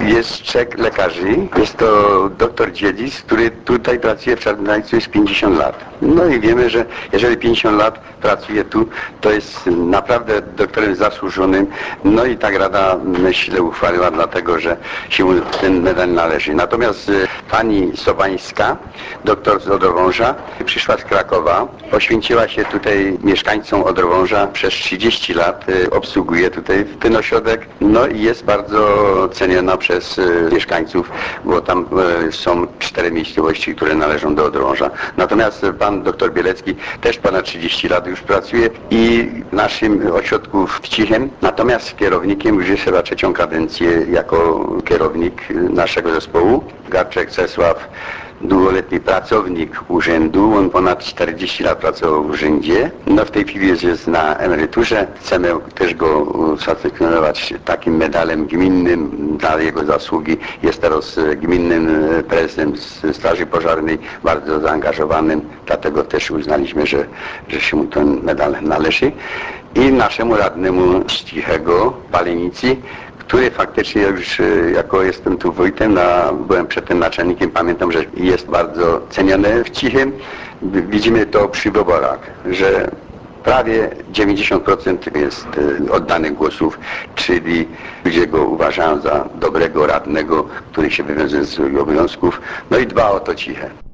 jest 3 lekarzy. Jest to doktor Dziedzic, który tutaj pracuje w Czarnotajcu już 50 lat. No i wiemy, że jeżeli 50 lat pracuje tu, to jest naprawdę doktorem zasłużonym. No i tak Rada, myślę, uchwaliła dlatego, że się mu ten medal należy. Natomiast pani Sobańska, doktor z Odrowąża, przyszła z Krakowa, poświęciła się tutaj mieszkańcom Odrowąża, przez 30 lat obsługuje tutaj ten ośrodek, no i jest bardzo ceniona przez mieszkańców, bo tam są 4 miejscowości, które należą do Odrowąża. Natomiast pan doktor Bielecki też ponad 30 lat już pracuje i w naszym ośrodku w Cichem, natomiast kierownikiem już jest chyba 3. kadencję jako kierownik naszego zespołu. Garczek Czesław, długoletni pracownik urzędu, on ponad 40 lat pracował w urzędzie. No w tej chwili jest na emeryturze. Chcemy też go usatysfakcjonować takim medalem gminnym za jego zasługi. Jest teraz gminnym prezesem Straży Pożarnej, bardzo zaangażowanym, dlatego też uznaliśmy, że się mu ten medal należy. I naszemu radnemu z Cichego, Palenicy, który faktycznie już, jako jestem tu wójtem, byłem przedtem naczelnikiem, pamiętam, że jest bardzo ceniony w Cichym. Widzimy to przy wyborach, że prawie 90% jest oddanych głosów, czyli ludzie go uważają za dobrego radnego, który się wywiązuje z swoich obowiązków, no i dba o to Ciche.